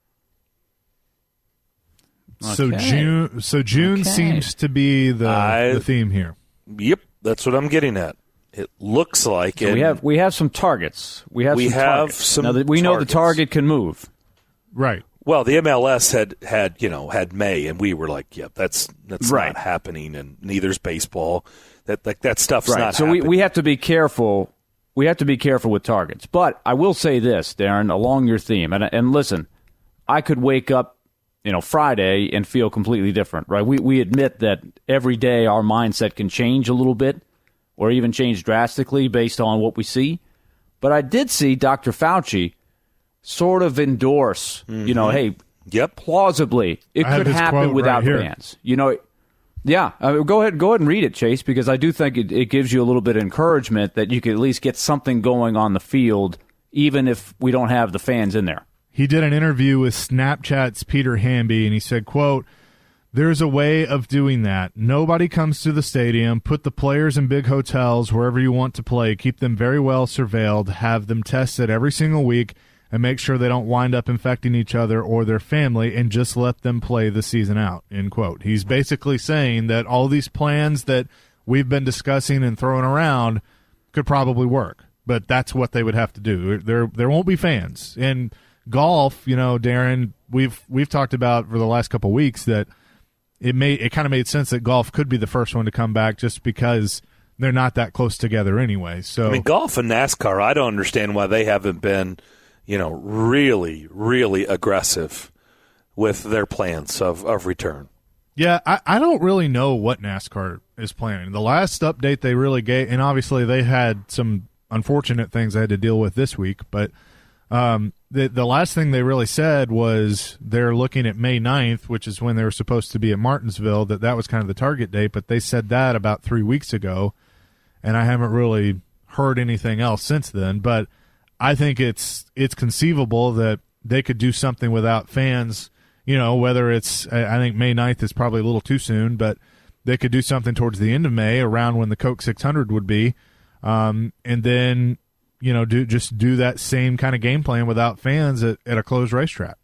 So Okay. June, so June Okay. seems to be the, I- the theme here. Yep, that's what I'm getting at. It looks like So it. we have we have some targets. We have We some have targets. some now that we know the targets. target can move. Right. Well, the M L S had, had you know had May, and we were like, "Yep, that's that's Right. not happening." And neither's baseball. That like that stuff's Right. not. So we, happening. we have to be careful. We have to be careful with targets. But I will say this, Darren, along your theme, and and listen, I could wake up, you know, Friday and feel completely different, right? We we admit that every day our mindset can change a little bit, or even change drastically based on what we see. But I did see Doctor Fauci sort of endorse, you know, hey, yep, plausibly it I have could his happen quote without right here. fans. You know, yeah. Uh, go ahead, go ahead and read it, Chase, because I do think it, it gives you a little bit of encouragement that you could at least get something going on the field, even if we don't have the fans in there. He did an interview with Snapchat's Peter Hamby, and he said, quote, "There's a way of doing that. Nobody comes to the stadium. Put the players in big hotels wherever you want to play. Keep them very well surveilled. Have them tested every single week, and make sure they don't wind up infecting each other or their family, and just let them play the season out," end quote. He's basically saying that all these plans that we've been discussing and throwing around could probably work, but that's what they would have to do. There, there won't be fans. And golf, you know, Darren, we've we've talked about for the last couple of weeks that it made it kind of made sense that golf could be the first one to come back just because they're not that close together anyway. So I mean, golf and NASCAR, I don't understand why they haven't been, you know, really, really aggressive with their plans of, of return. yeah, I, I don't really know what NASCAR is planning. The last update they really gave, and obviously they had some unfortunate things they had to deal with this week, but um, the the last thing they really said was they're looking at May ninth, which is when they were supposed to be at Martinsville, that that was kind of the target date, but they said that about three weeks ago, and I haven't really heard anything else since then. But I think it's it's conceivable that they could do something without fans, you know, whether it's, I think May ninth is probably a little too soon, but they could do something towards the end of May, around when the Coke six hundred would be, um, and then, you know, do just do that same kind of game plan without fans at, at a closed racetrack.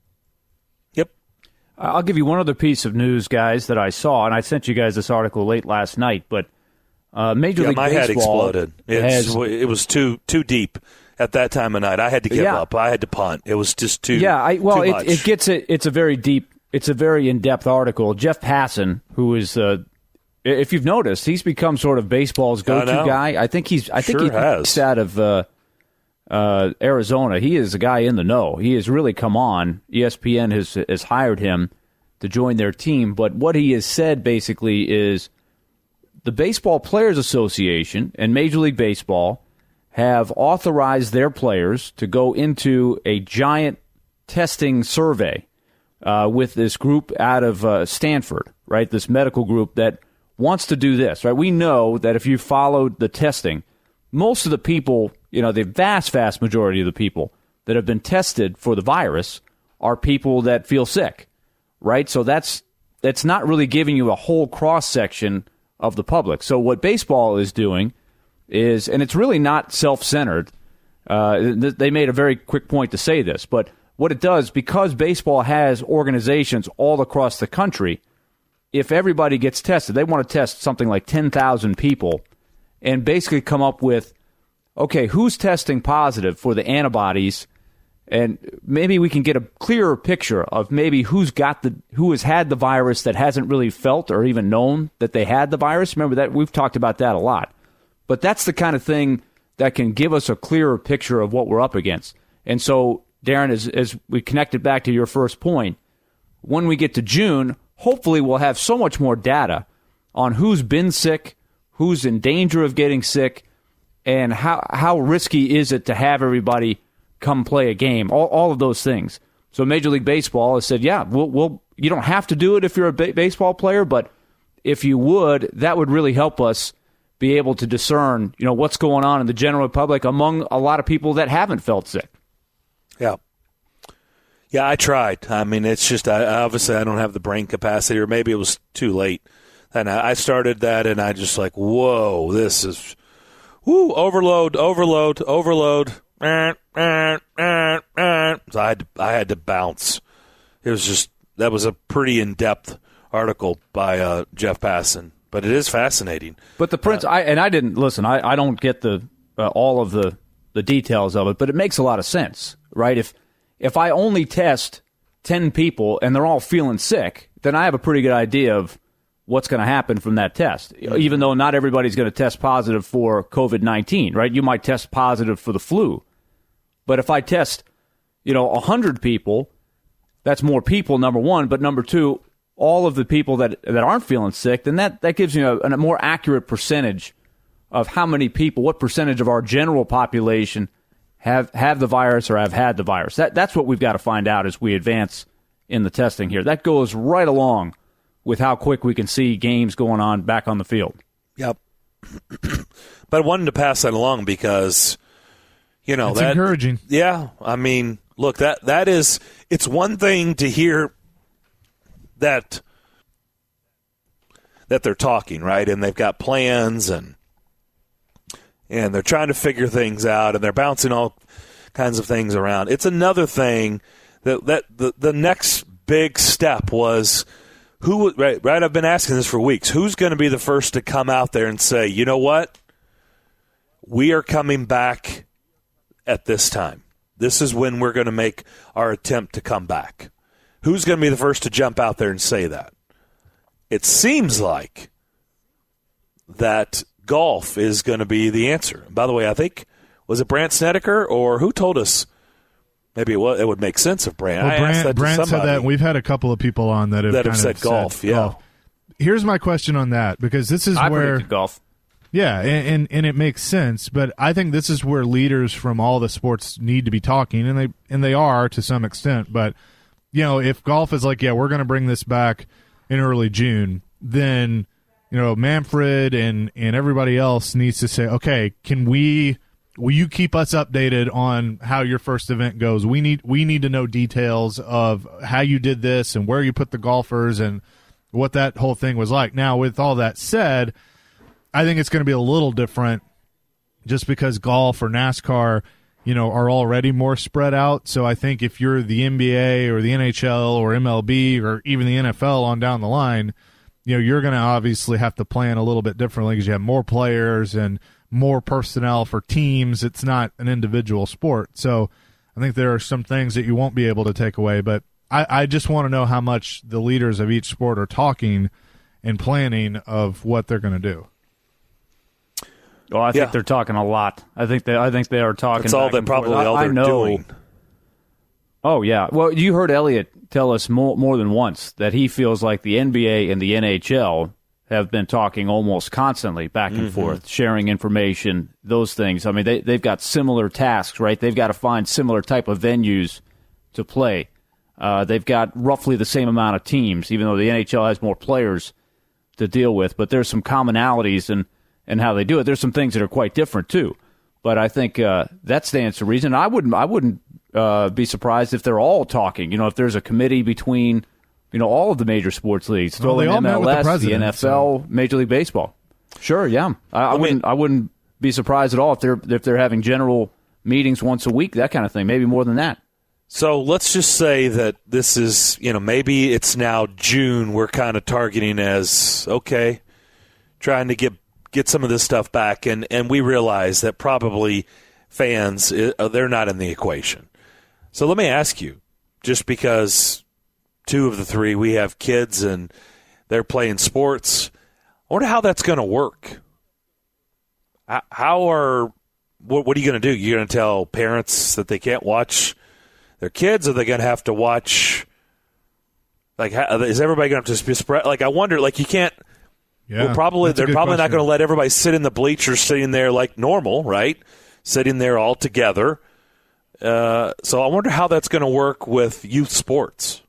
Yep. I'll give you one other piece of news, guys, that I saw, and I sent you guys this article late last night, but uh, Major Yeah, League my Baseball head exploded. It's, has, it was too too deep at that time of night. I had to give Yeah. up. I had to punt. It was just too. Yeah, I, well, too it, much. it gets it. It's a very deep. It's a very in-depth article. Jeff Passan, who is, uh, if you've noticed, he's become sort of baseball's go-to know. guy. I think he's. I think Sure he's has. out of uh, uh, Arizona. He is a guy in the know. He has really come on. E S P N has has hired him to join their team. But what he has said basically is the Baseball Players Association and Major League Baseball have authorized their players to go into a giant testing survey uh, with this group out of uh, Stanford, right? This medical group that wants to do this, right? We know that if you followed the testing, most of the people, you know, the vast, vast majority of the people that have been tested for the virus are people that feel sick, right? So that's that's not really giving you a whole cross-section of the public. So what baseball is doing is, and it's really not self-centered, uh, th- they made a very quick point to say this, but what it does, because baseball has organizations all across the country, if everybody gets tested, they want to test something like ten thousand people and basically come up with, okay, who's testing positive for the antibodies, and maybe we can get a clearer picture of maybe who's got the who has had the virus that hasn't really felt or even known that they had the virus. Remember that we've talked about that a lot. But that's the kind of thing that can give us a clearer picture of what we're up against. And so, Darren, as, as we connected back to your first point, when we get to June, hopefully we'll have so much more data on who's been sick, who's in danger of getting sick, and how how risky is it to have everybody come play a game, all, all of those things. So Major League Baseball has said, yeah, we'll, we'll, you don't have to do it if you're a ba- baseball player, but if you would, that would really help us be able to discern, you know, what's going on in the general public among a lot of people that haven't felt sick. Yeah. Yeah, I tried. I mean, it's just I, obviously I don't have the brain capacity, or maybe it was too late. And I, I started that, and I just like, whoa, this is, whoo, overload, overload, overload. So I had to, I had to bounce. It was just that was a pretty in-depth article by uh, Jeff Passan, but it is fascinating. But the Prince, uh, I and I didn't listen. I, I don't get the uh, all of the, the details of it, but it makes a lot of sense, right? If if I only test ten people and they're all feeling sick, then I have a pretty good idea of what's going to happen from that test, even though not everybody's going to test positive for COVID nineteen, right? You might test positive for the flu. But if I test, you know, one hundred people, that's more people, number one. But number two, all of the people that, that aren't feeling sick, then that, that gives you a, a more accurate percentage of how many people, what percentage of our general population have, have the virus or have had the virus. That That's what we've got to find out as we advance in the testing here. That goes right along with how quick we can see games going on back on the field. Yep. But I wanted to pass that along because, you know, it's that, encouraging. Yeah. I mean, look, that that is, it's one thing to hear that that they're talking, right? And they've got plans and and they're trying to figure things out and they're bouncing all kinds of things around. It's another thing that, that the, the next big step was who, right, right, I've been asking this for weeks. Who's going to be the first to come out there and say, you know what? We are coming back at this time. This is when we're going to make our attempt to come back. Who's going to be the first to jump out there and say that? It seems like that golf is going to be the answer. By the way, I think, was it Brandt Snedeker or who told us? Maybe it, was, it would make sense if Brandt. Well, I Brandt, asked that Brandt to said that. We've had a couple of people on that have, that have kind said of golf. Said yeah. golf. Here's my question on that, because this is I where predicted golf. Yeah, and, and and it makes sense, but I think this is where leaders from all the sports need to be talking, and they and they are to some extent. But you know, if golf is like, yeah, we're going to bring this back in early June, then you know, Manfred and and everybody else needs to say, okay, can we? Will you keep us updated on how your first event goes? We need we need to know details of how you did this and where you put the golfers and what that whole thing was like. Now, with all that said, I think it's going to be a little different just because golf or NASCAR, you know, are already more spread out. So I think if you're the N B A or the N H L or M L B or even the N F L on down the line, you know, you're going to obviously have to plan a little bit differently because you have more players and more personnel for teams. It's not an individual sport. So I think there are some things that you won't be able to take away. But I, I just want to know how much the leaders of each sport are talking and planning of what they're going to do. Oh, I think Yeah. they're talking a lot. I think they. I think they are talking. That's all back that and probably forth. all I, they're I know. doing. Oh yeah. Well, you heard Elliott tell us more more than once that he feels like the N B A and the N H L have been talking almost constantly back and Mm-hmm. forth, sharing information, those things. I mean, they they've got similar tasks, right? They've got to find similar type of venues to play. Uh, they've got roughly the same amount of teams, even though the N H L has more players to deal with. But there's some commonalities in, in how they do it. There's some things that are quite different too. But I think uh, that stands to reason. I wouldn't I wouldn't uh, be surprised if they're all talking. You know, if there's a committee between, you know, all of the major sports leagues, throw Well, they in all met M L with the S, the, president, N F L, so- Major League Baseball. Sure, yeah. I, I mean- wouldn't I wouldn't be surprised at all if they're if they're having general meetings once a week, that kind of thing. Maybe more than that. So let's just say that this is, you know, maybe it's now June. We're kind of targeting as, okay, trying to get get some of this stuff back. And, and we realize that probably fans, uh, they're not in the equation. So let me ask you, just because two of the three, we have kids and they're playing sports, I wonder how that's going to work. How are, what, what are you going to do? You're going to tell parents that they can't watch their kids? Are they going to have to watch? Like, how, is everybody going to have to spread? Like, I wonder. Like, you can't. Yeah, Well, probably that's a they're good probably not question. going to let everybody sit in the bleachers, sitting there like normal, right? Sitting there all together. Uh, so I wonder how that's going to work with youth sports.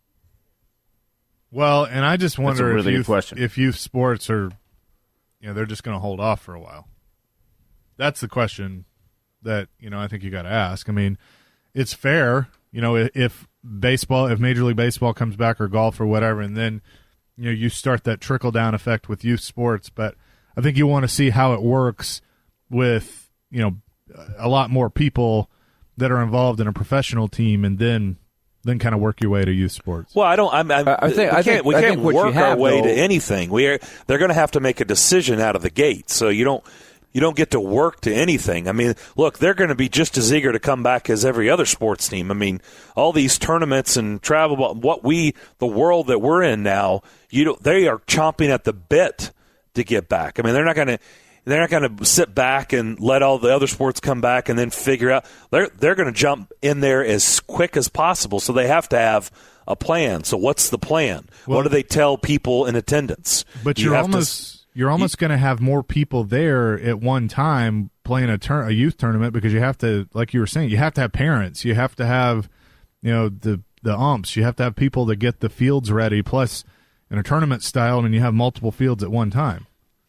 Well, and I just wonder really if, good youth, question. if youth sports are, you know, they're just going to hold off for a while. That's the question that, you know, I think you got to ask. I mean, it's fair, you know, if baseball, if Major League Baseball comes back or golf or whatever, and then you know you start that trickle down effect with youth sports. But I think you want to see how it works with you know a lot more people that are involved in a professional team, and then then kind of work your way to youth sports. Well, I don't. I'm, I'm, I think we I can't, think we I can't think what work you have, our way though, to anything. We are. They're going to have to make a decision out of the gate. So you don't. You don't get to work to anything. I mean, look, they're going to be just as eager to come back as every other sports team. I mean, all these tournaments and travel, what we, the world that we're in now, you don't, they are chomping at the bit to get back. I mean, they're not going to. They're not going to sit back and let all the other sports come back and then figure out. They're they're going to jump in there as quick as possible. So they have to have a plan. So what's the plan? Well, what do they tell people in attendance? But you you're have almost to, you're almost going to have more people there at one time playing a tur- a youth tournament, because you have to, like you were saying, you have to have parents. You have to have, you know, the the umps. You have to have people to get the fields ready. Plus, in a tournament style, I mean, you have multiple fields at one time.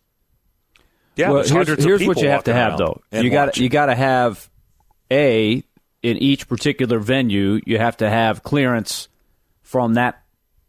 Yeah, well, here's, here's what you have to have, though. You got you got to have a in each particular venue. You have to have clearance from that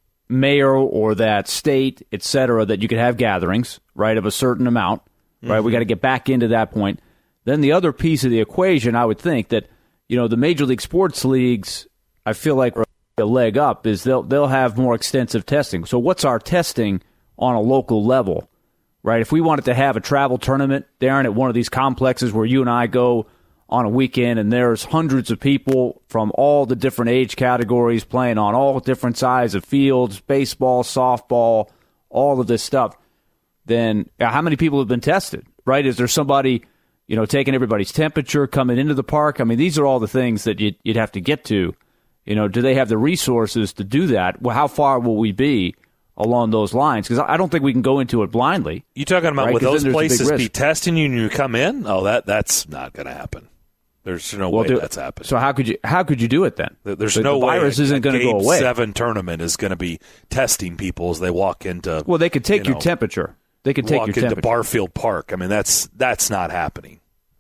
mayor or that state, et cetera, that you could have gatherings, right, of a certain amount. Right, mm-hmm. We got to get back into that point. Then the other piece of the equation, I would think that you know the major league sports leagues, I feel like a leg up is they'll they'll have more extensive testing. So what's our testing on a local level? Right, if we wanted to have a travel tournament, Darren, at one of these complexes where you and I go on a weekend and there's hundreds of people from all the different age categories playing on all different sizes of fields, baseball, softball, all of this stuff, then how many people have been tested, right? Is there somebody, you know, taking everybody's temperature, coming into the park? I mean, these are all the things that you'd, you'd have to get to. You know, do they have the resources to do that? Well, how far will we be along those lines? Because I don't think we can go into it blindly. You talking about right? would those places be testing you when you come in? Oh, that that's not going to happen. There's no well, way do, that's happening. So how could you how could you do it then? There's the, no the way virus a, isn't going to go away. Seven tournament is going to be testing people as they walk into. Well, they could take you know, your temperature. They could take walk your temperature. into Barfield Park. I mean, that's that's not happening.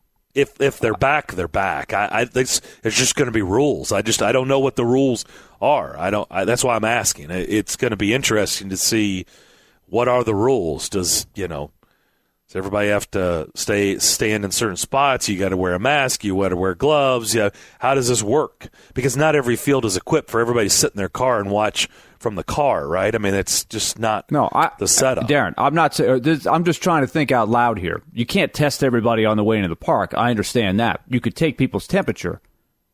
If if they're back, they're back. I, I it's, it's just going to be rules. I just I don't know what the rules are. I don't. I, that's why I'm asking. It's going to be interesting to see what are the rules. Does you know? Does everybody have to stay stand in certain spots? You got to wear a mask. You got to wear gloves. Yeah. How does this work? Because not every field is equipped for everybody to sit in their car and watch from the car, right? I mean, it's just not no, I, the setup. Darren, I'm not. I'm just trying to think out loud here. You can't test everybody on the way into the park. I understand that. You could take people's temperature.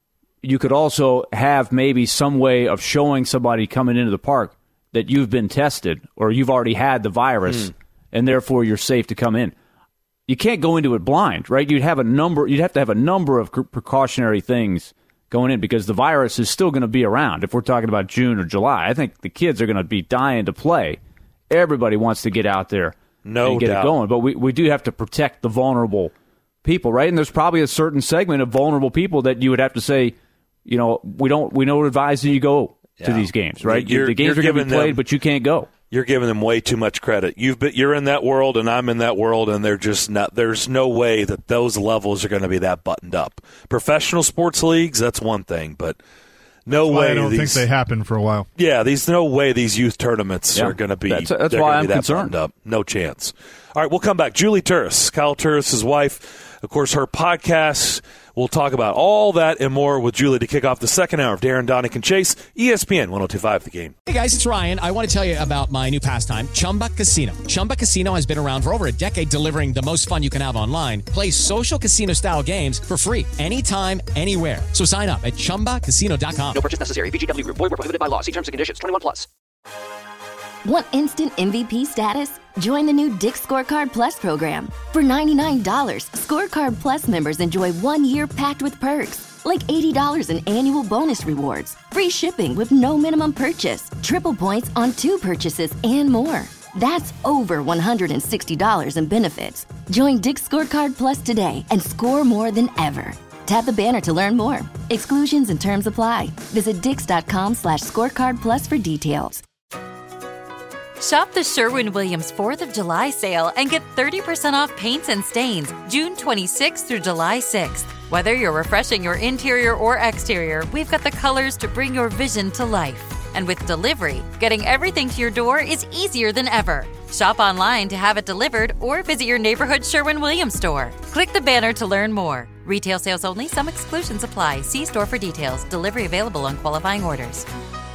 You could also have maybe some way of showing somebody coming into the park that you've been tested or you've already had the virus, mm. and therefore you're safe to come in. You can't go into it blind, right? You'd have a number. You'd have to have a number of precautionary things going in, because the virus is still going to be around. If we're talking about June or July, I think the kids are going to be dying to play. Everybody wants to get out there no and get doubt. it going. But we, we do have to protect the vulnerable people, right? And there's probably a certain segment of vulnerable people that you would have to say, you know, we don't we don't advise that you go yeah. to these games, right? You're, the games are going to be played, them, but you can't go. You're giving them way too much credit. You've been, you're in that world, and I'm in that world, and they're just not. There's no way that those levels are going to be that buttoned up. Professional sports leagues, that's one thing, but no that's way. I don't these, think they happen for a while. Yeah, these no way these youth tournaments yeah, are going to be. That's, that's why I'm that concerned. Up. No chance. All right, we'll come back. Julie Turris, Kyle Turris' wife, of course, her podcast. We'll talk about all that and more with Julie to kick off the second hour of Darren, Donick, and Chase, E S P N one oh two point five The Game. Hey, guys, it's Ryan. I want to tell you about my new pastime, Chumba Casino. Chumba Casino has been around for over a decade, delivering the most fun you can have online. Play social casino-style games for free anytime, anywhere. So sign up at chumba casino dot com. No purchase necessary. V G W Group. Void where prohibited by law. See terms and conditions. twenty-one plus. Want instant M V P status? Join the new Dick's Scorecard Plus program. For ninety-nine dollars, Scorecard Plus members enjoy one year packed with perks, like eighty dollars in annual bonus rewards, free shipping with no minimum purchase, triple points on two purchases, and more. That's over one hundred sixty dollars in benefits. Join Dick's Scorecard Plus today and score more than ever. Tap the banner to learn more. Exclusions and terms apply. Visit dix dot com slash scorecard plus for details. Shop the Sherwin-Williams fourth of July sale and get thirty percent off paints and stains June twenty-sixth through July sixth. Whether you're refreshing your interior or exterior, we've got the colors to bring your vision to life. And with delivery, getting everything to your door is easier than ever. Shop online to have it delivered or visit your neighborhood Sherwin-Williams store. Click the banner to learn more. Retail sales only. Some exclusions apply. See store for details. Delivery available on qualifying orders.